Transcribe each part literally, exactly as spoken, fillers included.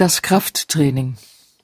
Das Krafttraining.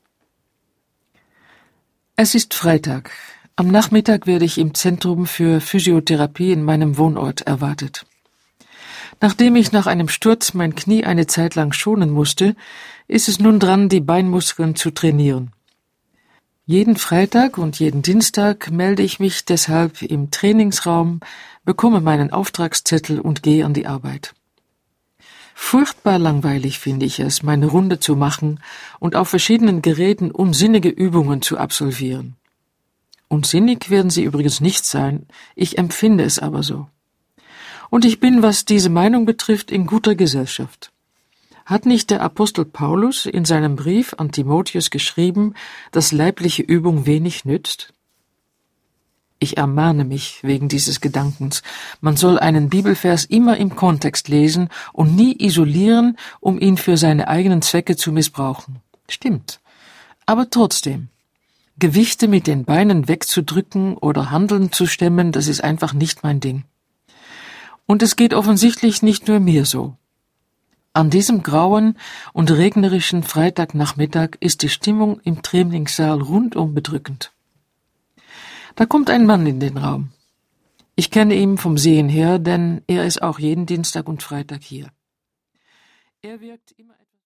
Es ist Freitag. Am Nachmittag werde ich im Zentrum für Physiotherapie in meinem Wohnort erwartet. Nachdem ich nach einem Sturz mein Knie eine Zeit lang schonen musste, ist es nun dran, die Beinmuskeln zu trainieren. Jeden Freitag und jeden Dienstag melde ich mich deshalb im Trainingsraum, bekomme meinen Auftragszettel und gehe an die Arbeit. Furchtbar langweilig finde ich es, meine Runde zu machen und auf verschiedenen Geräten unsinnige Übungen zu absolvieren. Unsinnig werden sie übrigens nicht sein, ich empfinde es aber so. Und ich bin, was diese Meinung betrifft, in guter Gesellschaft. Hat nicht der Apostel Paulus in seinem Brief an Timotheus geschrieben, dass leibliche Übung wenig nützt? Ich ermahne mich wegen dieses Gedankens. Man soll einen Bibelvers immer im Kontext lesen und nie isolieren, um ihn für seine eigenen Zwecke zu missbrauchen. Stimmt. Aber trotzdem, Gewichte mit den Beinen wegzudrücken oder Hanteln zu stemmen, das ist einfach nicht mein Ding. Und es geht offensichtlich nicht nur mir so. An diesem grauen und regnerischen Freitagnachmittag ist die Stimmung im Trainingssaal rundum bedrückend. Da kommt ein Mann in den Raum. Ich kenne ihn vom Sehen her, denn er ist auch jeden Dienstag und Freitag hier. Er wirkt immer